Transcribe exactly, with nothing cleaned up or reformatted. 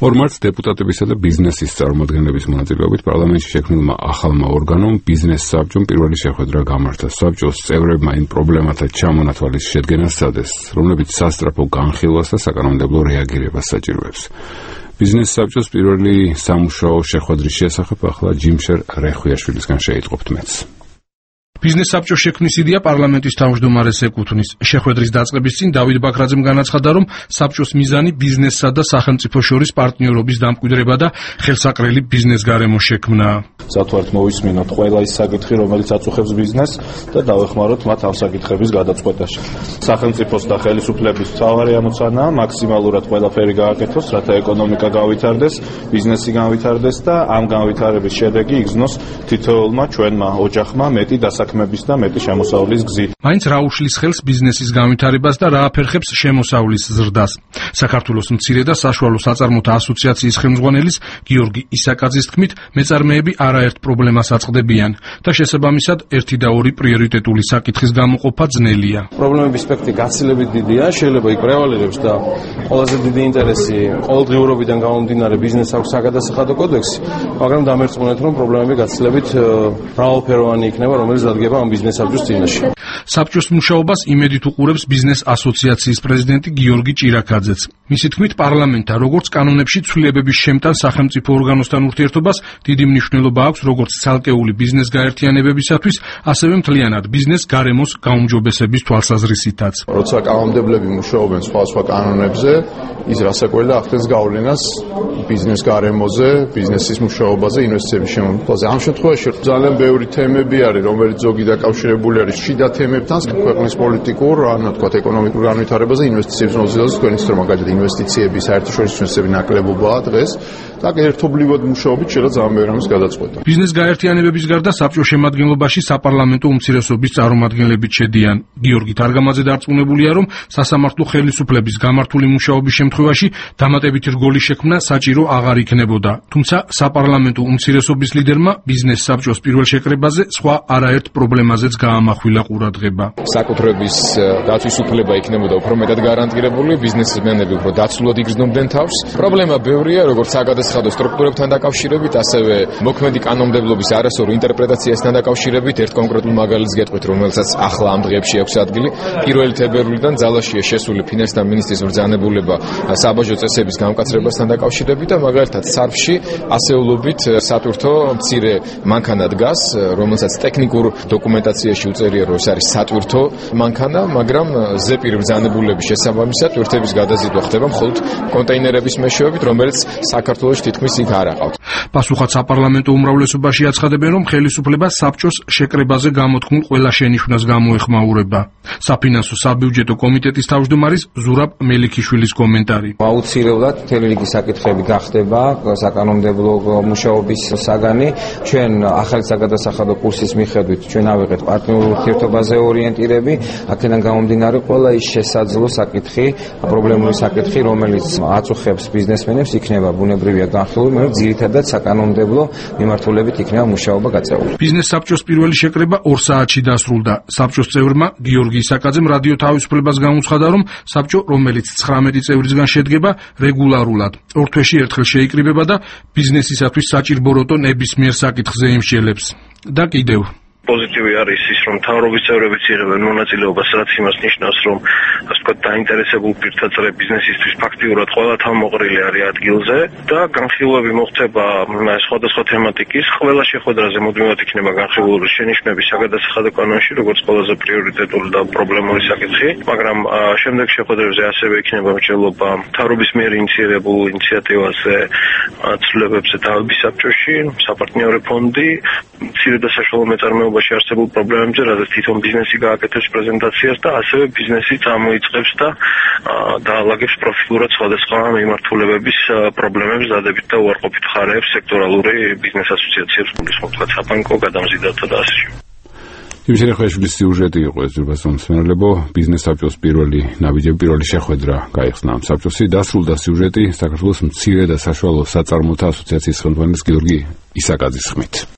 ორ მარტს დეპუტატებისა და ბიზნესის წარმომადგენლების მონაწილეობით პარლამენტში შექმნილმა ახალმა ორგანომ ბიზნეს საბჭომ პირველი შეხვედრა გამართა. საბჭოს წევრებმა იმ პრობლემათა ჩამონათვალის შედგენას სცადეს, რომლებიც სასწრაფო განხილვას და საკანონმდებლო რეაგირებას საჭიროებს. ბიზნეს საბჭოს პირველი სამუშაო შეხვედრის შესახებ ახლა ჯიმშერ რეხვიაშვილისგან შეიტყობთ მეც. ბიზნეს საბჭოს შექმნის იდეა პარლამენტის თავმჯდომარეს ეკუთვნის. შეხვედრის დაწყების წინ დავით ბაქრაძემ განაცხადა, რომ საბჭოს მიზანი ბიზნესსა და სახელმწიფო შორის პარტნიორობის დამკვიდრება და ხელსაყრელი ბიზნეს გარემო შექმნაა. სათვალთ მოვისმინოთ ყველა ის საკითხი, რომელიც აწუხებს ბიზნესს და დავეხმაროთ მათ ამ საკითხების გადაწყვეტაში. სახელმწიფოს და ხელისუფლების მთავარი ამოცანაა მაქსიმალურად ყველაფერი გააკეთოს, რათა ეკონომიკა გავითარდეს, ბიზნესი გავითარდეს და ამ განვითარების შედეგი იგრძნოს თითოეულმა ჩვენმა ოჯახმა მეტი დასაქმების და მეტი შემოსავლის გზით. მაინც რა უშლის ხელს ბიზნესის განვითარებას და რა აფერხებს შემოსავლის ზრდას. საქართველოს მცირე და საშუალო საწარმოთა ასოციაციის ხელმძღვანელის გიორგი ისაკაძის თქმით, მეწარმეები არაერთ პრობლემას აწყდებიან და შესაბამისად ერთი და ორი პრიორიტეტული საკითხის გამოყოფა ძნელია. პრობლემების სპექტრი გაცილებით დიდია, შეიძლება იქ პრევალირებს და ყველაზე დიდი ინტერესი ყოველდღიურობიდან გამომდინარე ბიზნესს აქვს საგადასახადო კოდექსი, მაგრამ დამერწმუნეთ, რომ პრობლემები გაცილებით მრავალფეროვანი იქნება, რომელიც დადგება ამ ბიზნეს საბჭოს წინაშე. საბჭოს მუშაობას იმედით უყურებს ბიზნეს ასოციაციის პრეზიდენტი გიორგი ჭირაქაძეც. მისი თქმით, პარლამენტთან როგორც კანონებში ცვლილებების შემტან სახელმწიფო ორგანოსთან ურთიერთობას დიდი მნიშვნელობა აქვს როგორც ცალკეული ბიზნეს გაერთიანებებისათვის, ასევე მთლიანად ბიზნეს გარემოს გაუმჯობესების თვალსაზრისითაც. როცა კანონმდებლები მუშაობენ სხვადასხვა კანონებზე, ის რასაკვირველია ახდენს გავლენას ბიზნეს გარემოზე, ბიზნესის მუშაობაზე, ინვესტიციების შემოქმედაზე. ამ შემთხვევაში ძალიან ბევრი თემები არის, რომელიც ზოგი დაკავშირებული არის შიდა თემებთან, ქვეყნის პოლიტიკურ, ანუ თქვათ ეკონომიკურ განვითარებაზე, ინვესტიციების მოზიდაზე, თქვენიც რომ მაგალითად ინვესტიციების საერთაშორისო ინვესტიციები ნაკლებობაა დღეს და ერთობლივად მუშაობით შეიძლება ძალიან ბევრი ამის გადაწყვეტა. ბიზნეს გაერთიანებების გარდა საბჭოს შემადგენლობაში საპარლამენტო უმცირესობის წარმომადგენლებიც შედიან. გიორგი თარგამაძე დარწმუნებულია, რომ სასამართლო ხელისუფლების გამართული მუშაობის შემთხვევაში დამატებითი რგოლის შექმნა საჭირო აღარ იქნებოდა. თუმცა საპარლამენტო უმცირესობის ლიდერმა ბიზნეს საბჭოს პირველ შეკრებაზე სხვა არაერთ პრობლემაზეც გაამახვილა ყურადღება. საკუთრების დაცვის უფლება იქნებოდა უფრო მეტად გარანტირებული, ბიზნესმენები უფრო დაცულად იგრძნობდნენ თავს. პრობლემა ბევრია, როგორც საგადასახადო სტრუქტურებთან დაკავშირებით, ასევე მოქმედი კანონმდებლობის არასწორი ინტერპრეტაციასთან დაკავშირებით. ერთ კონკრეტულ მაგალითს გეტყვით, რომელსაც ახლა ამ დღეებში აქვს ადგილი. პირველი თებერვლიდან ძალაშია შესული ფინანსთა მინისტრის ბრძანებულება საბაჟო წესების გამკაცრებასთან დაკავშირებით და მაგალითად სარფში ასეულობით სატვირთო მცირე მანქანა დგას, რომელსაც ტექნიკურ დოკუმენტაციაში უწერია, რომ ეს არის სატვირთო მანქანა, მაგრამ ზეპირ ბრძანებულების შესაბამისად ტვირთების გადაზიდვა ხდება მხოლოდ კონტეინერების მეშვეობით, რომელიც საქართველოში თითქმის იქ არ აყავთ. პასუხად საპარლამენტო უმრავლესობაში აცხადებენ, რომ ხელისუფლება საბჭოს შეკრებაზე გამოთქმულ ყველა შენიშვნას გამოეხმაურება. საფინანსო საბიუჯეტო კომიტეტის თავმჯდომარის ზურაბ მელიქიშვილის კომენტარი. აუცილებლად მთელი რიგი საკითხები გახდება საკანონმდებლო მუშაობის საგანი. ჩვენ ახალი საგადასახადო კურსის მიხედვით ჩვენ ავიღეთ პარტნიორულ ურთიერთობაზე ორიენტირები, აქედან გამომდინარე ყველა ის შესაძლო საკითხი, პრობლემური საკითხი, რომელიც აწუხებს ბიზნესმენებს, იქნება ბუნებრივია განხილული, მაგრამ ძირითადად საკანონმდებლო მიმართულებით იქნება მუშაობა გაწეული. ბიზნეს საბჭოს პირველი შეკრება ორ საათში დასრულდა. საბჭოს წევრმა გიორგი ისაკაძემ რადიო თავისუფლებას განუცხადა, რომ საბჭო, რომელიც ცხრამეტი წევრისგან შედგება, რეგულარულად ორ თვეში ერთხელ შეიკრიბება და ბიზნესისათვის საჭირბოროტო ნებისმიერ საკითხზე იმსჯელებს. და კიდევ პოზიტივი არის ის, რომ მთავრობის წევრებიც იღებენ მონაწილეობას, რაც იმას ნიშნავს, რომ ასე ვთქვათ, დაინტერესებულ პირთა წრე ბიზნესისთვის ფაქტიურად ყველა თავმოყრილი არის ადგილზე და განხილვები მოხდება სხვადასხვა თემატიკის. ყველა შეხვედრაზე მუდმივად იქნება განხილული შენიშვნები საგადასახადო კანონში, როგორც ყველაზე პრიორიტეტული და პრობლემური საკითხი, მაგრამ შემდეგ შეხვედრებზე ასევე იქნება მსჯელობა მთავრობის მიერ ინიციირებულ ინიციატივაზე, ცვლილებებზე თავების საბჭოში, საპარტნიორე ფონდი, მცირე და საშუალო მეწარმეობაში არსებულ პრობლემებზე, რადგან თვითონ ბიზნესი გააკეთებს პრეზენტაციას და ასევე ბიზნესი წამოიწყებს და დაალაგებს პროფილურად სხვადასხვა მიმართულებების პრობლემებს, დადებით და უარყოფით ხარებს სექტორალური ბიზნეს ასოციაციებს, გულისხმობ თქვა საბანკო, გადამზიდავთა და ასე შემდეგ. ჯიმშერ რეხვიაშვილის სიუჟეტი იყო ეს ძვირფასო მსმენელებო. ბიზნეს საბჭოს პირველი ნაბიჯები, პირველი შეხვედრა გაიხსნა ამ საბჭოსი. დასრულდა სიუჟეტი საქართველოს მცირე და საშუალო საწარმოთა ასოციაციის ხელმძღვანელის გიორგი ისაკაძის ხმით.